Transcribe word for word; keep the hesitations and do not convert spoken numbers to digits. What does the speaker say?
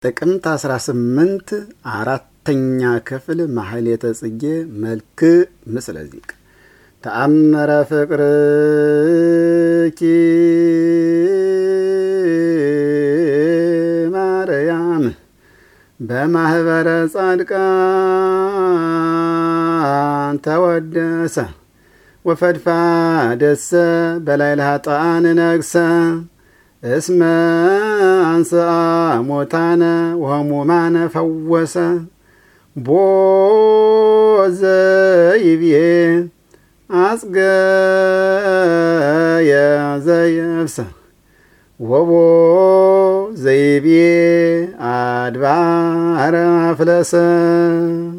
ጥቅምት አስራ ስምንት አራተኛ ክፍል ማህሌተ ጽጌ መልክ ምስለ ዚቅ ተአመረ ፍቅርኪ ማርያም በማህበረ ጻድቃን ተወደሰ ወፈድፋደሰ በላይለ ኃጥአን ነግሰ እስመ አንሥአ ሞታነ ወህሙማነ ፈወሰ ቦ ዘይብዬ አጽገየ ዘየብሰ ወቦ ዘይብዬ አድባረ አፍለሰ